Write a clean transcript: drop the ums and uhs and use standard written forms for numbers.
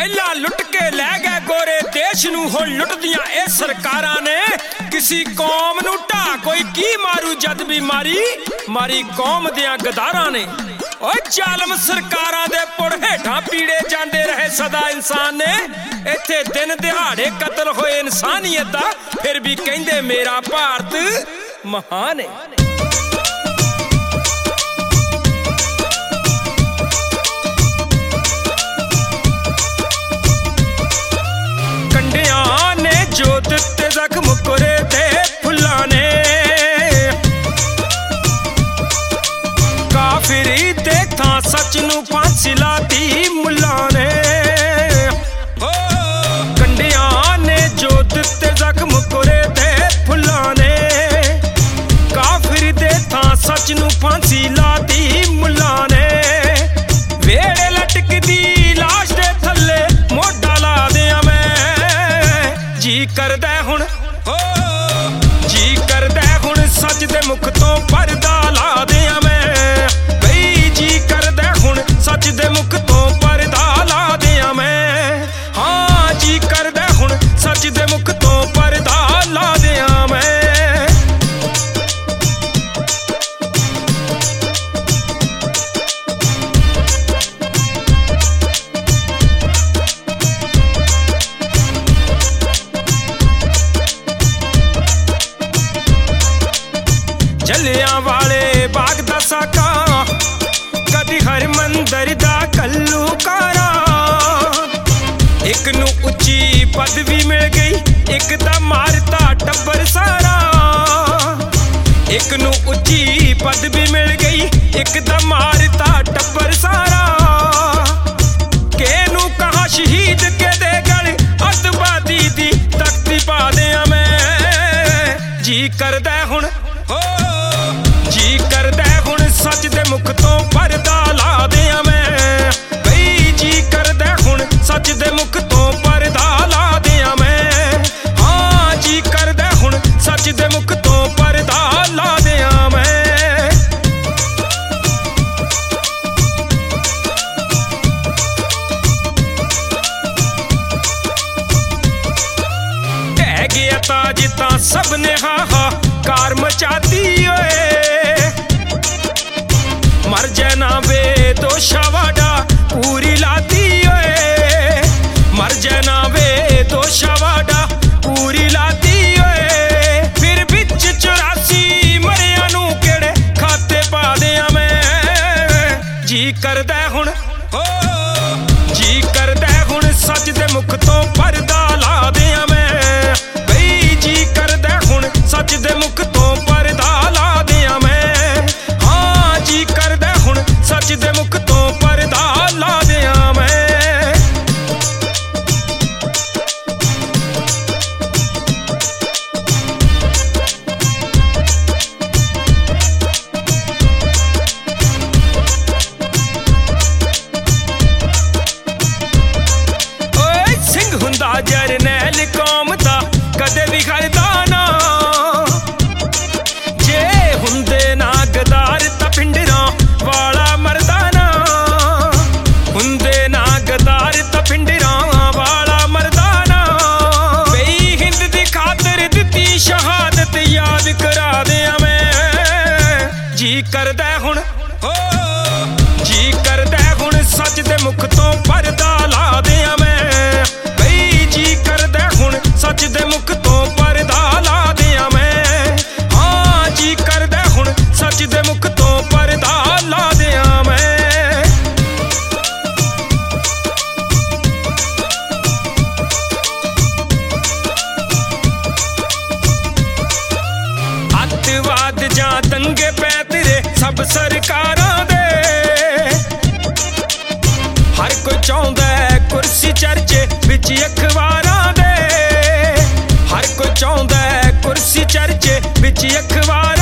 पहला लुट के लै गए गोरे देश नू, हुण लुटदियां ए सरकारां ने किसी कौम नू ढा कोई की मारू जद भी मारी कौम दियां गदारां ने। ओ जालम सरकारां दे पुड़ हेठां पीड़े जांदे रहे सदा इंसान ने। इत्थे दिन दिहाड़े कतल होए इंसानियत दा, फिर भी कहंदे मेरा भारत महान है। जो दिते जख्म करे थे फुल्ला ने, काफिरी देखा सच नू फांसी लाती मुल्ला ने। कंडिया ने जो दिते जख्म करे थे फुल्ला ने, काफिरी देखा सच नू फांसी लाती मुल्ला ने। वेड़े लटकदी लाश दे थल्ले मोढा ला दिया मैं, जी करदा हुण हो जी करदा हुण सच दे मुख तो पर्दा ला दियां मैं। बई जी करदा हुण सच दे मुख तो पर्दा ला दियां मैं। हाँ जी करदा हुण सच दे मुख तो पर्दा ला दियां मैं। जलियां वाले बाग दा साका, कदी हरमंदर दा कल्लूकारा। एक नू उच्ची पदवी मिल गई, एक दा मारता टब्बर सारा। एक नू उच्ची पदवी मिल गई, एक दा मारता टब्बर सारा। के नू कहा शहीद के दे गल अतवादी दी तख्ती पा दियां मैं। जी करदा हुण जी करदा हुण सच दे मुख तो पर्दा ला दियां मैं। बई जी करदा हुण सच दे मुख तो पर्दा ला दियां मैं। हाँ जी करदा हुण सच दे मुख तो पर्दा ला दियां मैं। ढह गया ताज तां सब ने हाहाकार मचाती ओए। मर जाना वे दोषा वाडा पूरी लाती ओए। मर जाना वे दोषा वाडा पूरी लाती ओए। फिर बिच 84 मरिया नू केड़े खाते पा दियां मैं। जी करदा हुण हो जी करदा हुण सच दे मुख तो पर्दा ला दियां मैं। बई जी करदा हुण सच दे मुख तो पर्दा ला दियां मैं। हाँ जी करदा हुण सच दे मुख तो पर्दा ला दियां मैं। ओए सिंह हुंदा जरनैल कौम दा कदे भी खड़दा ना। जे हुंदे ना गदार तां पिंडरां वाला मरदाना। हुंदे ना गदार तां पिंडरां वाला मरदाना। बई हिंद दी खातर दित्ती शहादत याद करा दियां मैं। जी करदा हुण हो जी करदा हुण सच दे मुख तो पर्दा ला दियां मैं। बई जी करदा हुण सच दे मुख तो पर्दा ला दियां मैं। हाँ जी करदा हुण सच दे मुख तो पर्दा ला दियां मैं। अतवाद जां दंगे पैतरे सब सरकारां दे। हर कोई चाहुंदा कुर्सी चर्चे विच अखबारां दे। हर कोई चाहुंदा कुर्सी चर्चे विच अखबार